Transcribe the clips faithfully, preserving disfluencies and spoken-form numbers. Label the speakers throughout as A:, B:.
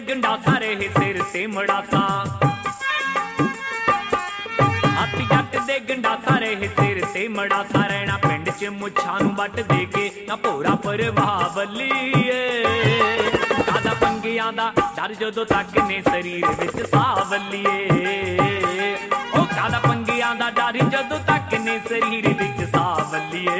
A: ਗੰਡਾਸਾ ਰਹੇ ਸਿਰ ਤੇ ਮੜਾਸਾ ਹਾਥੀ ਜੱਟ ਦੇ ਗੰਡਾਸਾ ਰਹੇ ਸਿਰ ਤੇ ਮੜਾਸਾ ਰਹਿਣਾ ਪਿੰਡ ਚ ਮੁੱਛਾਂ ਨੂੰ ਵੱਟ ਦੇ ਕੇ ਨਾ ਭੋਰਾ ਪਰਵਾਹ ਬੱਲੀਏ ਕਾਦਾ ਪੰਗਿਆਂ ਦਾ ਡਰ ਜਦੋਂ ਤੱਕ ਨੇ ਸਰੀਰ ਵਿੱਚ ਸਾਹ ਬੱਲੀਏ ਉਹ ਕਾਦਾ ਪੰਗਿਆਂ ਦਾ ਡਰ ਜਦੋਂ ਤੱਕ ਨੇ ਸਰੀਰ ਵਿੱਚ ਸਾਹ ਬੱਲੀਏ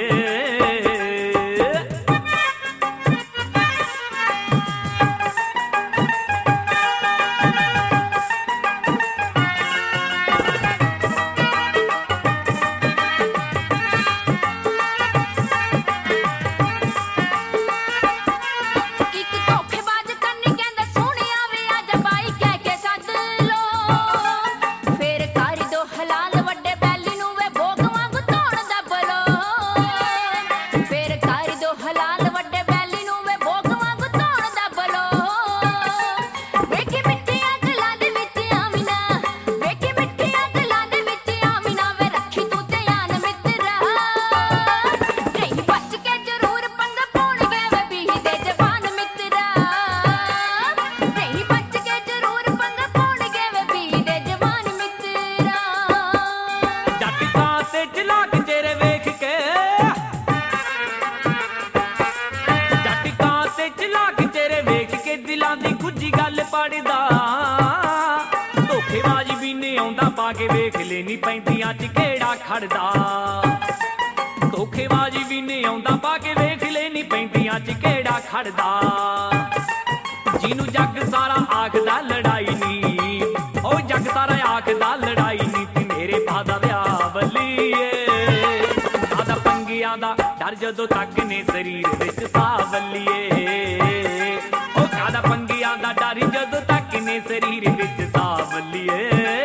A: ਧੋਖੇਬਾਜ਼ ਵੀ ਨੇ ਆਉਂਦਾ ਪਾ ਕੇ ਵੇਖ ਲੈਣੀ ਪੈਂਦੀਆਂ ਚ ਕਿਹੜਾ ਖੜਦਾ ਧੋਖੇਬਾਜ਼ ਵੀ ਨੇ ਆਉਂਦਾ ਪਾ ਕੇ ਵੇਖ ਲੈਣੀ ਪੈਂਦੀਆਂ ਚ ਕਿਹੜਾ ਖੜਦਾ ਜਿਹਨੂੰ ਜੱਗ ਸਾਰਾ ਆਖਦਾ ਲੜਾਈ ਨੀ ਉਹ ਜੱਗ ਸਾਰਾ ਆਖਦਾ ਲੜਾਈ ਨੀ ਤੇ ਮੇਰੇ ਭਾ ਦਾ ਵਿਆਹ ਬੱਲੀਏ ਕਾਦਾ ਪੰਗਿਆਂ ਦਾ ਡਰ ਜਦੋਂ ਤੱਕ ਨੇ ਸਰੀਰ ਵਿੱਚ ਸਾਹ ਬੱਲੀਏ ਉਹ ਕਾਦਾ ਪੰਗਿਆਂ ਦਾ ਡਰ ਜਦੋਂ ਤੱਕ ਨੇ ਸਰੀਰ ਵਿੱਚ ਸਾਹ ਬੱਲੀਏ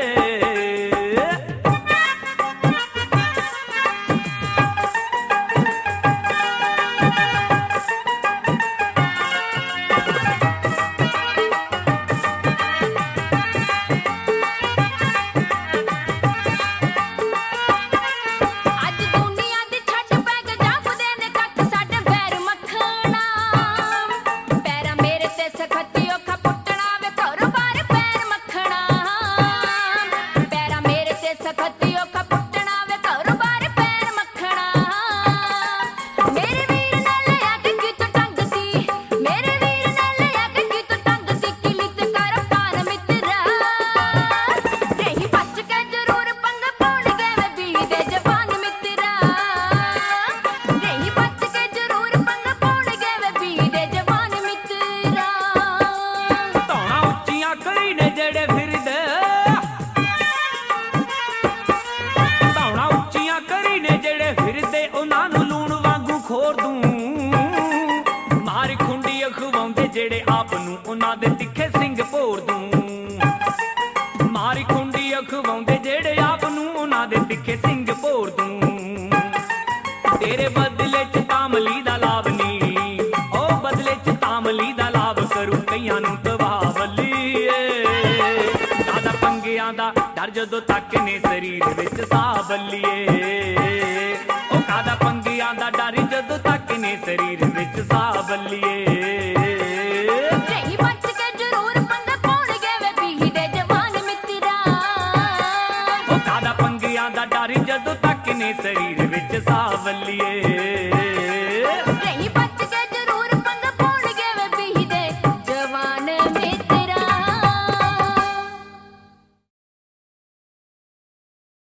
A: ਜਿਹੜੇ ਆਪ ਨੂੰ ਉਹਨਾਂ ਦੇ ਤਿੱਖੇ ਸਿੰਘ ਭੋਰ ਦੂੰ ਮਾਰੀ ਖੁੰਡੀ ਅਖਵਾਉਂਦੇ ਜਿਹੜੇ ਆਪ ਨੂੰ ਉਹਨਾਂ ਦੇ ਤਿੱਖੇ ਸਿੰਘ ਭੋਰ ਦੂੰ ਤੇਰੇ ਬਦਲੇ ਚ ਤਾਮਲੀ ਦਾ ਲਾਭ ਨੀ ਉਹ ਬਦਲੇ ਚ ਤਾਮਲੀ ਦਾ ਲਾਭ ਕਰੂ ਕਈਆਂ ਨੂੰ ਤਬਾਹ ਬੱਲੀਏ ਕਾਦਾ ਪੰਗਿਆਂ ਦਾ ਡਰ ਜਦੋਂ ਤੱਕ ਨੇ ਸਰੀਰ ਵਿੱਚ ਸਾਹ ਬੱਲੀਏ ਉਹ ਕਾਦਾ ਪੰਗਿਆਂ ਦਾ ਡਰ ਜਦੋਂ ਤੱਕ ਨੇ ਸਰੀਰ ਵਿੱਚ ਸਾਹ ਬੱਲੀਏ ਜਦੋਂ ਤੱਕ ਨੇ ਸਰੀਰ ਵਿੱਚ ਸਾਹ ਬੱਲੀਏ